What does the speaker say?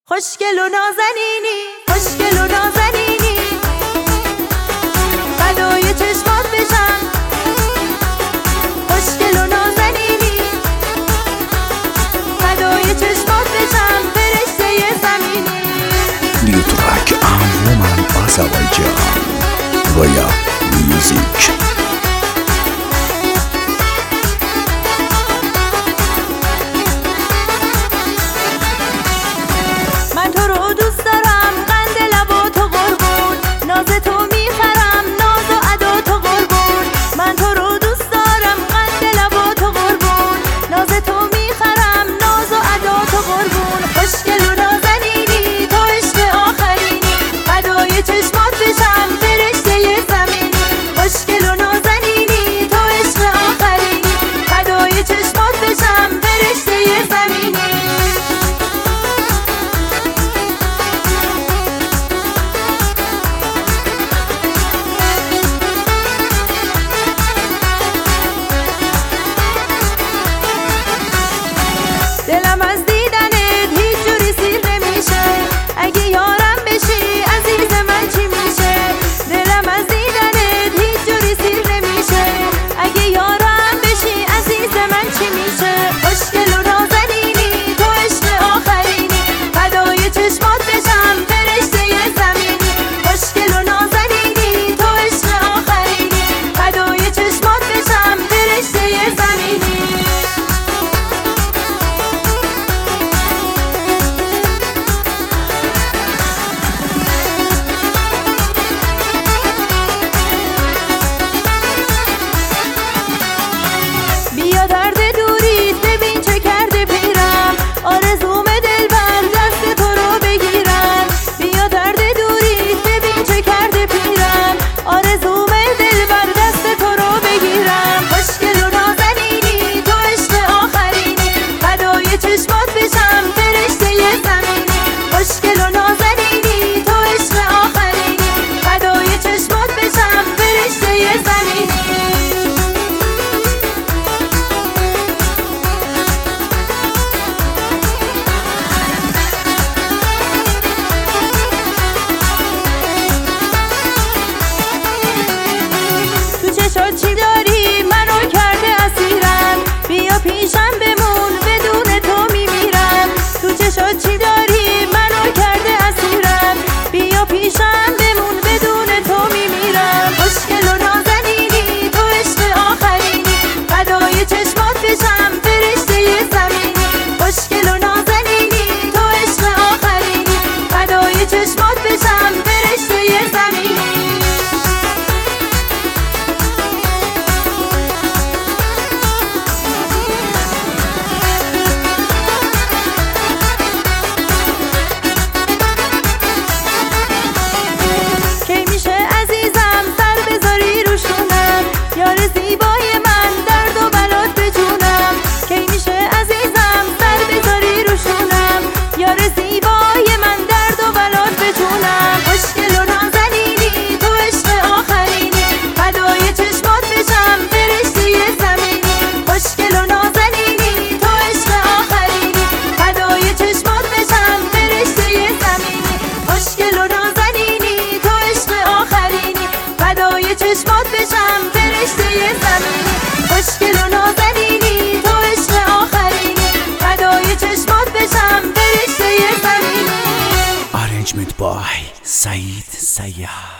خوشگل و نازنینی، خوشگل و نازنینی، فدای چشمات بشم. خوشگل و نازنینی، فدای چشمات بشم. فرشته زمینی. New track Woman Azerbaijan Roya Music. من تو رو دوست دارم، قند لبا تو قربون، ناز تو میخرم، ناز و ادا تو قربون. من تو رو دوست دارم، قند لبا تو قربون، ناز تو میخرم، ناز و ادا تو قربون. خوشگل و نازنینی، تو عشق آخرینی، فدای چشمات بشم. فرشته زمینی. خوشگل و نازنینی، تو عشق آخرینی، فدای چشمات بشم. فرشته زمینی. دلم از دیدنت هیچ جوری سیر نمیشه، اگه یارم بشی عزیز من چی میشه؟ دلم از دیدنت هیچ جوری سیر نمیشه، اگه یارم بشی عزیز من چی میشه؟ خوشگل و نازنینی، تو عشق آخرینی، فدای چشمات بشم. فرشته زمینی. خوشگل و نازنینی، تو عشق آخرینی، فدای چشمات بشم. فرشته زمینی. بیا درد دوریت ببین چه کرده پیرم، آرزوم دلبر دست تو رو بگیرم. بیا درد دوریت ببین چه کرده پیرم، آرزوم دلبر دست تو رو بگیرم. خوشگل و نازنینی، تو عشق آخرینی، فدای چشمات بشم. فرشته زمینی. خوشگل و نازنینی، تو عشق آخرینی، فدای چشمات بشم. فرشته زمینی. تو چشات چی داری منو کرده اسیرم، بیا پیشم بمون بدون تو میمیرم. تو چشات چی داری منو کرده اسیرم، بیا پیشم بمون بدون تو میمیرم. خوشگل و نازنینی، تو عشق آخرینی، فدای چشمات بشم. فرشته زمینی. خوشگل و نازنینی، تو عشق آخرینی، فدای چشمات بشم. فرشته زمینی. کی میشه عزیزم سر بذاری روشونم، یار زیبای من درد و بلات بجونم. کی میشه عزیزم سر بذاری روشونم، یار زیبای من درد و بلات بجونم. خوشگل و نازنینی، تو عشق آخرینی، فدای چشمات بشم. فرشته زمینی. خوشگل و نازنینی، تو عشق آخرینی، فدای چشمات بشم. فرشته زمینی. خوشگل و نازنینی، تو عشق آخرینی، فدای چشمات بشم. فرشته زمینی. خوشگل و نازنینی، تو عشق آخرینی، فدای چشمات بشم. فرشته زمینی. Arrangement by Said Sayyad.